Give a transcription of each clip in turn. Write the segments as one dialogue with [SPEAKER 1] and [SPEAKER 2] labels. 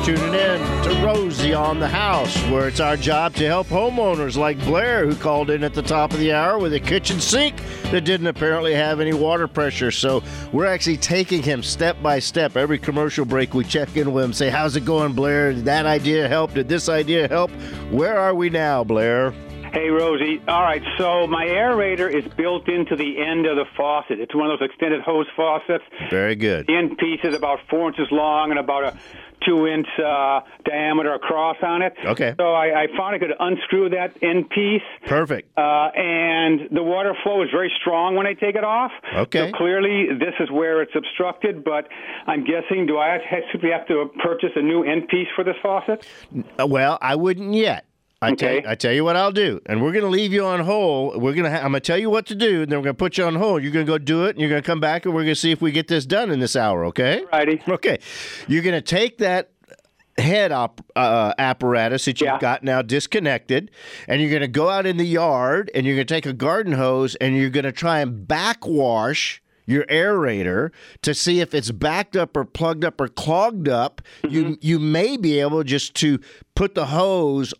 [SPEAKER 1] tuning in to Rosie on the House, where it's our job to help homeowners like Blair, who called in at the top of the hour with a kitchen sink that didn't apparently have any water pressure. So we're actually taking him step by step. Every commercial break, we check in with him, say, how's it going, Blair? Did that idea help? Did this idea help? Where are we now, Blair?
[SPEAKER 2] Hey, Rosie. All right, so my aerator is built into the end of the faucet. It's one of those extended hose faucets.
[SPEAKER 1] Very good.
[SPEAKER 2] The end piece is about 4 inches long and about a 2-inch diameter across on it.
[SPEAKER 1] Okay.
[SPEAKER 2] So I found I could unscrew that end piece. Perfect. And the water flow is very strong when I take it off.
[SPEAKER 1] Okay.
[SPEAKER 2] So clearly this is where it's obstructed, but I'm guessing, do I simply have to purchase a new end piece for this faucet?
[SPEAKER 1] Well, I wouldn't yet. I tell you what I'll do, and we're going to leave you on hold. I'm going to tell you what to do, and then we're going to put you on hold. You're going to go do it, and you're going to come back, and we're going to see if we get this done in this hour, okay?
[SPEAKER 2] Righty.
[SPEAKER 1] Okay. You're going to take that head apparatus that you've got now disconnected, and you're going to go out in the yard, and you're going to take a garden hose, and you're going to try and backwash your aerator to see if it's backed up or plugged up or clogged up. Mm-hmm. You may be able just to put the hose,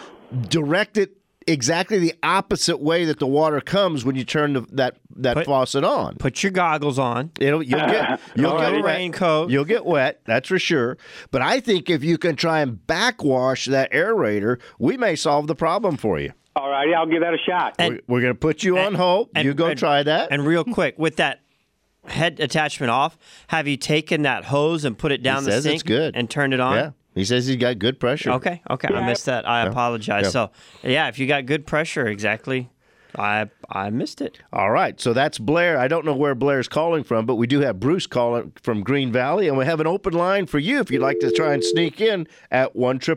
[SPEAKER 1] direct it exactly the opposite way that the water comes when you turn that faucet on.
[SPEAKER 3] Put your goggles on.
[SPEAKER 1] You'll get
[SPEAKER 3] a raincoat.
[SPEAKER 1] You'll get wet, that's for sure. But I think if you can try and backwash that aerator, we may solve the problem for you.
[SPEAKER 2] All righty, I'll give that a shot.
[SPEAKER 1] We're going to put you on hold. You go try that.
[SPEAKER 3] And real quick, with that head attachment off, have you taken that hose and put it down the sink
[SPEAKER 1] it's good.
[SPEAKER 3] And turned it on?
[SPEAKER 1] Yeah. He says he's got good pressure.
[SPEAKER 3] Okay. I missed that. I apologize.
[SPEAKER 1] Yeah.
[SPEAKER 3] So, if you got good pressure, exactly, I missed it.
[SPEAKER 1] All right. So that's Blair. I don't know where Blair's calling from, but we do have Bruce calling from Green Valley, and we have an open line for you if you'd like to try and sneak in at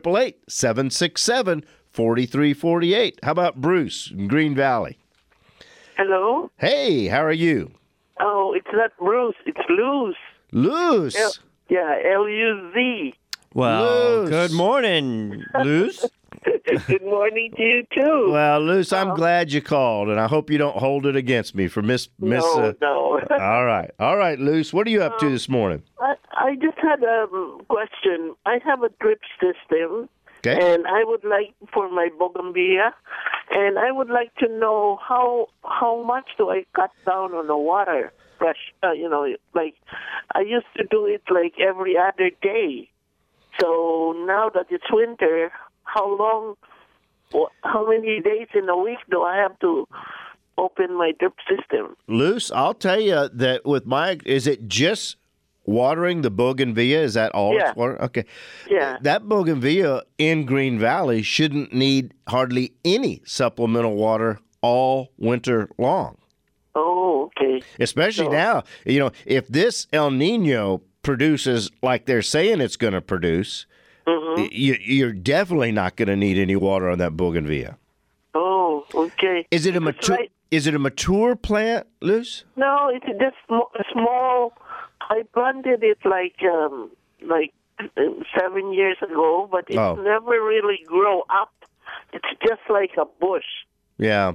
[SPEAKER 1] 1-888-767-4348. How about Bruce in Green Valley?
[SPEAKER 4] Hello?
[SPEAKER 1] Hey, how are you?
[SPEAKER 4] Oh, it's not Bruce. It's Luz.
[SPEAKER 1] Luz?
[SPEAKER 4] L-U-Z.
[SPEAKER 3] Well,
[SPEAKER 1] Luz.
[SPEAKER 3] Good morning, Luz.
[SPEAKER 4] Good morning to you, too.
[SPEAKER 1] Well, Luz, I'm glad you called, and I hope you don't hold it against me for Miss.
[SPEAKER 4] No.
[SPEAKER 1] All right, Luz. What are you up to this morning?
[SPEAKER 4] I just had a question. I have a drip system, and I would like for my bougainvillea, and I would like to know how much do I cut down on the water? Like I used to do it like every other day. So now that it's winter, how many days in a week do I have to open my drip system?
[SPEAKER 1] Luz, I'll tell you that is it just watering the bougainvillea? Is that all it's water? Okay.
[SPEAKER 4] Yeah.
[SPEAKER 1] That bougainvillea in Green Valley shouldn't need hardly any supplemental water all winter long.
[SPEAKER 4] Oh, okay.
[SPEAKER 1] Especially now, if this El Nino produces like they're saying it's going to produce, you're definitely not going to need any water on that bougainvillea.
[SPEAKER 4] Oh, okay.
[SPEAKER 1] Is it a mature plant, Luz?
[SPEAKER 4] No, it's just small. I planted it like 7 years ago, but it never really grew up. It's just like a bush.
[SPEAKER 1] Yeah.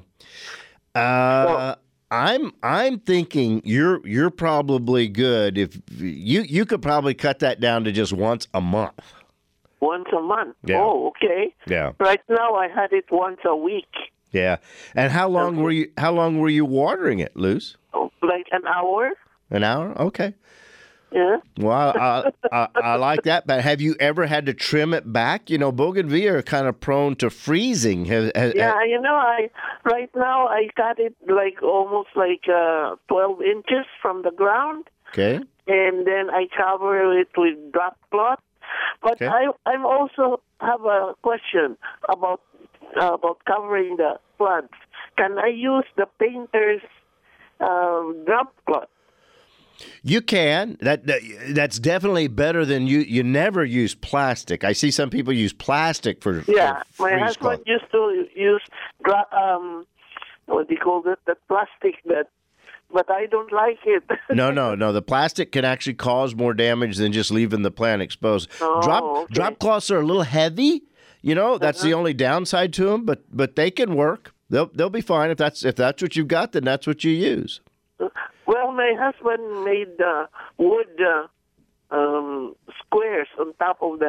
[SPEAKER 1] I'm thinking you're probably good if you could probably cut that down to just once a month.
[SPEAKER 4] Once a month.
[SPEAKER 1] Yeah.
[SPEAKER 4] Oh, okay.
[SPEAKER 1] Yeah.
[SPEAKER 4] Right now I had it once a week.
[SPEAKER 1] Yeah. And how long were you watering it, Luz?
[SPEAKER 4] Oh, like an hour.
[SPEAKER 1] An hour? Okay.
[SPEAKER 4] Yeah.
[SPEAKER 1] Well, I like that. But have you ever had to trim it back? Bougainvillea are kind of prone to freezing.
[SPEAKER 4] Right now I got it like almost 12 inches from the ground.
[SPEAKER 1] Okay.
[SPEAKER 4] And then I cover it with drop cloth. But I also have a question about covering the plants. Can I use the painter's drop cloth?
[SPEAKER 1] You can. That's definitely better than you never use plastic. I see some people use plastic for
[SPEAKER 4] my husband used to use what do you call it? The plastic but I don't like it.
[SPEAKER 1] No. The plastic can actually cause more damage than just leaving the plant exposed. Drop cloths are a little heavy. That's the only downside to them, but they can work. They'll be fine if that's what you've got. Then that's what you use.
[SPEAKER 4] Well, my husband made wood squares on top of the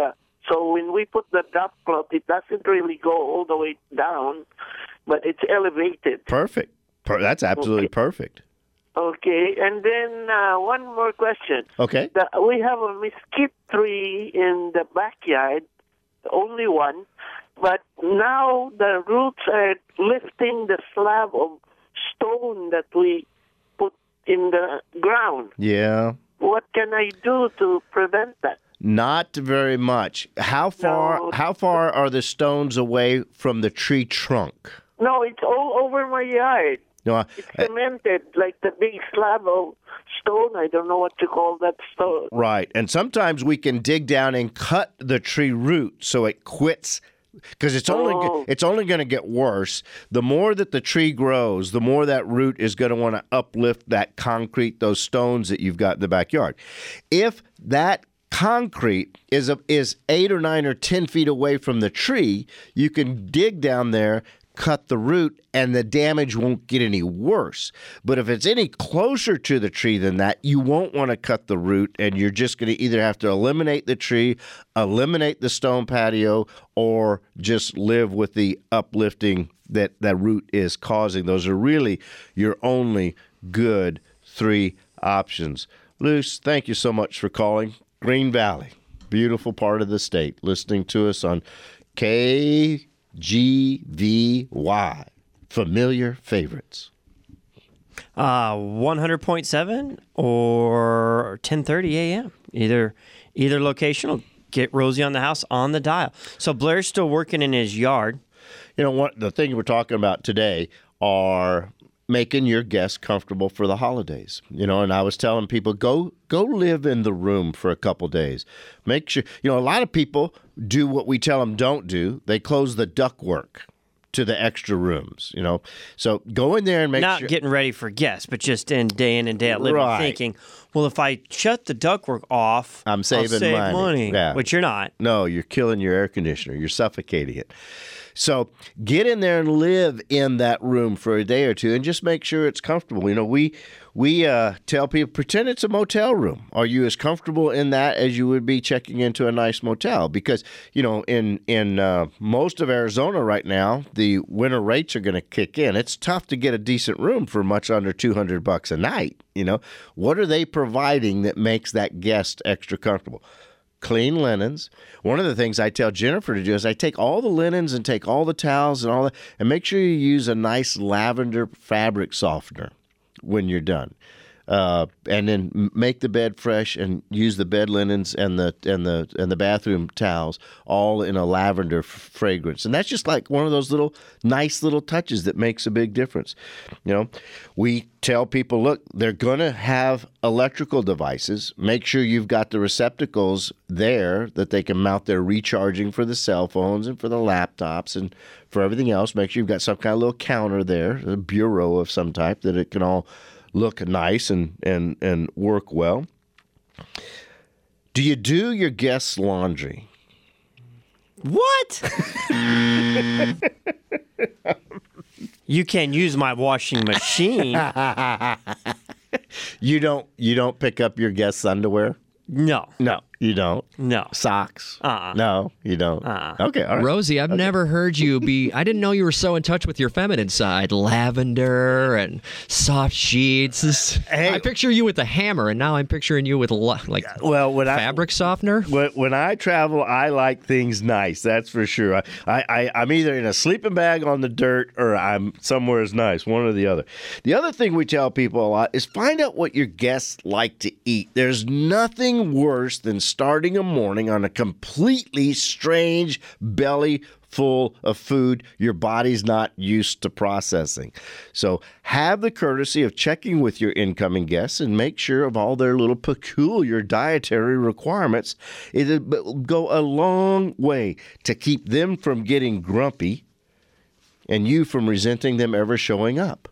[SPEAKER 4] So when we put the drop cloth, it doesn't really go all the way down, but it's elevated.
[SPEAKER 1] Perfect. That's absolutely perfect.
[SPEAKER 4] Okay, and then one more question.
[SPEAKER 1] Okay.
[SPEAKER 4] We have a mesquite tree in the backyard, only one, but now the roots are lifting the slab of stone that we put in the ground.
[SPEAKER 1] Yeah.
[SPEAKER 4] What can I do to prevent that?
[SPEAKER 1] Not very much. How far are the stones away from the tree trunk?
[SPEAKER 4] No, it's all over my yard.
[SPEAKER 1] No,
[SPEAKER 4] it's cemented, like the big slab of stone. I don't know what to call that stone.
[SPEAKER 1] Right. And sometimes we can dig down and cut the tree root so it quits, because it's only going to get worse. The more that the tree grows, the more that root is going to want to uplift that concrete, those stones that you've got in the backyard. If that concrete is 8 or 9 or 10 feet away from the tree, you can dig down there, cut the root, and the damage won't get any worse. But if it's any closer to the tree than that, you won't want to cut the root, and you're just going to either have to eliminate the tree, eliminate the stone patio, or just live with the uplifting that root is causing. Those are really your only good 3 options. Luce, thank you so much for calling. Green Valley, beautiful part of the state, listening to us on KGVY, familiar favorites.
[SPEAKER 3] 100.7 or 10:30 a.m. Either location will get Rosie on the House on the dial. So Blair's still working in his yard.
[SPEAKER 1] You know what? The thing we're talking about today are making your guests comfortable for the holidays. You know, and I was telling people, go live in the room for a couple days. Make sure, a lot of people do what we tell them don't do. They close the ductwork to the extra rooms, So go in there and make sure.
[SPEAKER 3] Not getting ready for guests, but just in and day out living,
[SPEAKER 1] right.
[SPEAKER 3] Thinking, well, if I shut the ductwork off,
[SPEAKER 1] I'll save
[SPEAKER 3] money.
[SPEAKER 1] Yeah.
[SPEAKER 3] Which you're not.
[SPEAKER 1] No, you're killing your air conditioner. You're suffocating it. So get in there and live in that room for a day or two and just make sure it's comfortable. We tell people, pretend it's a motel room. Are you as comfortable in that as you would be checking into a nice motel? Because, in most of Arizona right now, the winter rates are going to kick in. It's tough to get a decent room for much under $200 a night. What are they providing that makes that guest extra comfortable? Clean linens. One of the things I tell Jennifer to do is I take all the linens and take all the towels and all that, and make sure you use a nice lavender fabric softener when you're done. And then make the bed fresh and use the bed linens and the bathroom towels all in a lavender fragrance. And that's just like one of those nice little touches that makes a big difference. We tell people, look, they're going to have electrical devices. Make sure you've got the receptacles there that they can mount their recharging for the cell phones and for the laptops and for everything else. Make sure you've got some kind of little counter there, a bureau of some type, that it can all look nice and work well. Do you do your guests' laundry?
[SPEAKER 3] What? You can use my washing machine.
[SPEAKER 1] You don't pick up your guests' underwear?
[SPEAKER 3] No.
[SPEAKER 1] No, you don't?
[SPEAKER 3] No.
[SPEAKER 1] Socks? No, you don't? Okay, all right.
[SPEAKER 5] Rosie, I've never heard you I didn't know you were so in touch with your feminine side. Lavender and soft sheets. I picture you with a hammer, and now I'm picturing you with fabric softener.
[SPEAKER 1] When I travel, I like things nice, that's for sure. I'm either in a sleeping bag on the dirt or I'm somewhere as nice, one or the other. The other thing we tell people a lot is find out what your guests like to eat. There's nothing worse than starting a morning on a completely strange belly full of food your body's not used to processing. So have the courtesy of checking with your incoming guests and make sure of all their little peculiar dietary requirements. It'll go a long way to keep them from getting grumpy and you from resenting them ever showing up.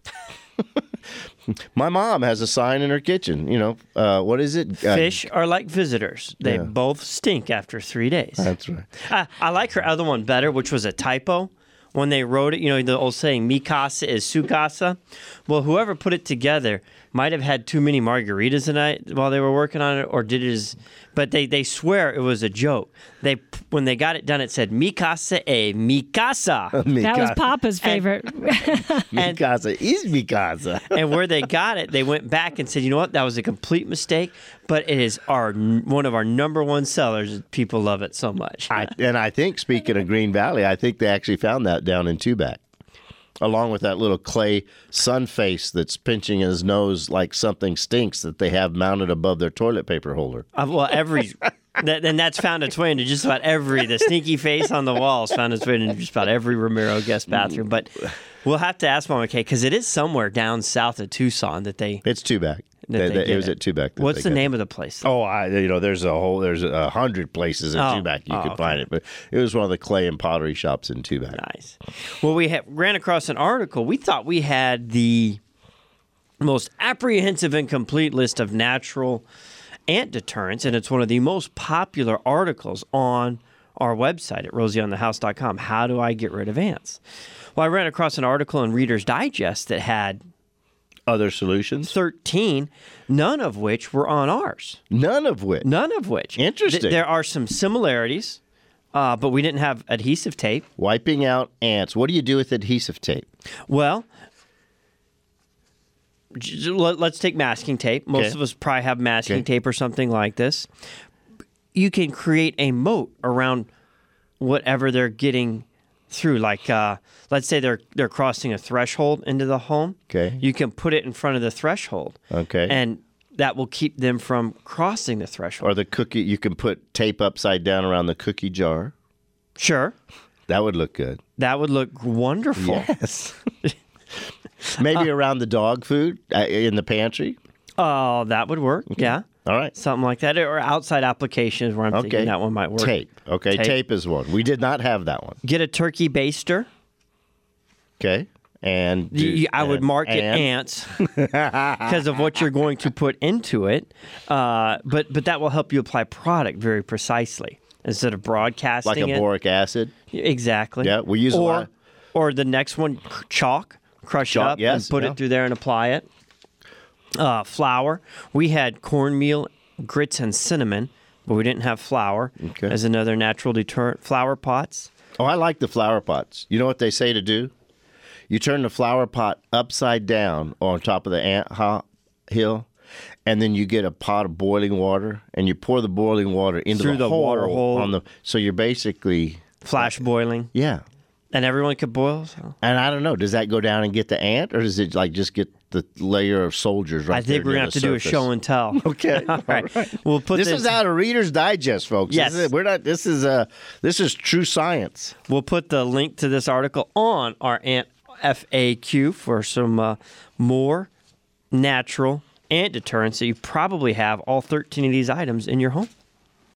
[SPEAKER 1] My mom has a sign in her kitchen. What is it?
[SPEAKER 3] Fish are like visitors. They both stink after 3 days.
[SPEAKER 1] That's right.
[SPEAKER 3] I like her other one better, which was a typo. When they wrote it, the old saying, mi casa is su casa. Well, whoever put it together might have had too many margaritas tonight while they were working on it, or did it? But they swear it was a joke. When they got it done, it said "Mi casa mi casa."
[SPEAKER 6] That was Papa's favorite.
[SPEAKER 1] Mi casa is mi casa.
[SPEAKER 3] And where they got it, they went back and said, "You know what? That was a complete mistake, but it is one of our number one sellers. People love it so much."
[SPEAKER 1] I think, speaking of Green Valley, I think they actually found that down in Tubac, along with that little clay sun face that's pinching his nose like something stinks that they have mounted above their toilet paper holder.
[SPEAKER 3] And that's found its way into just about the sneaky face on the walls found its way into just about every Romero guest bathroom. But we'll have to ask Mama Kay, because it is somewhere down south of Tucson that they...
[SPEAKER 1] It's Tubac. It was at Tubac.
[SPEAKER 3] What's the name of the place?
[SPEAKER 1] Oh, there's 100 places in Tubac you can find it, but it was one of the clay and pottery shops in Tubac.
[SPEAKER 3] Nice. Well, we ran across an article. We thought we had the most apprehensive and complete list of natural ant deterrents, and it's one of the most popular articles on our website at rosieonthehouse.com. How do I get rid of ants? Well, I ran across an article in Reader's Digest that had
[SPEAKER 1] other solutions?
[SPEAKER 3] 13, none of which were on ours.
[SPEAKER 1] None of which? Interesting.
[SPEAKER 3] There are some similarities, but we didn't have adhesive tape.
[SPEAKER 1] Wiping out ants. What do you do with adhesive tape?
[SPEAKER 3] Well, let's take masking tape. Most of us probably have masking tape or something like this. You can create a moat around whatever they're getting through. Like, let's say they're crossing a threshold into the home.
[SPEAKER 1] Okay.
[SPEAKER 3] You can put it in front of the threshold.
[SPEAKER 1] Okay.
[SPEAKER 3] And that will keep them from crossing the threshold.
[SPEAKER 1] Or the cookie, you can put tape upside down around the cookie jar.
[SPEAKER 3] Sure.
[SPEAKER 1] That would look good.
[SPEAKER 3] That would look wonderful.
[SPEAKER 1] Yes. Maybe around the dog food in the pantry.
[SPEAKER 3] Oh, that would work.
[SPEAKER 1] Okay.
[SPEAKER 3] Yeah.
[SPEAKER 1] All right.
[SPEAKER 3] Something like that. Or outside applications where I'm thinking that one might work.
[SPEAKER 1] Tape. Okay. Tape is one. We did not have that one.
[SPEAKER 3] Get a turkey baster.
[SPEAKER 1] Okay. And
[SPEAKER 3] I would mark it ants because of what you're going to put into it. But that will help you apply product very precisely instead of broadcasting
[SPEAKER 1] like a boric acid.
[SPEAKER 3] Exactly.
[SPEAKER 1] Yeah, we use a lot.
[SPEAKER 3] Or the next one, chalk. Crush it up and put it through there and apply it. Flour. We had cornmeal, grits, and cinnamon, but we didn't have flour as another natural deterrent. Flower pots.
[SPEAKER 1] Oh, I like the flower pots. You know what they say to do? You turn the flower pot upside down on top of the ant hill, and then you get a pot of boiling water, and you pour the boiling water into the
[SPEAKER 3] water hole.
[SPEAKER 1] So you're basically...
[SPEAKER 3] Flash boiling.
[SPEAKER 1] Yeah.
[SPEAKER 3] And everyone could boil? So.
[SPEAKER 1] And I don't know, does that go down and get the ant, or does it just get the layer of soldiers right there?
[SPEAKER 3] I think we're going to have to do a show and tell.
[SPEAKER 1] Okay.
[SPEAKER 3] All right. We'll put
[SPEAKER 1] this is out of Reader's Digest, folks.
[SPEAKER 3] Yes.
[SPEAKER 1] This is true science.
[SPEAKER 3] We'll put the link to this article on our ant FAQ for some more natural ant deterrents that you probably have all 13 of these items in your home.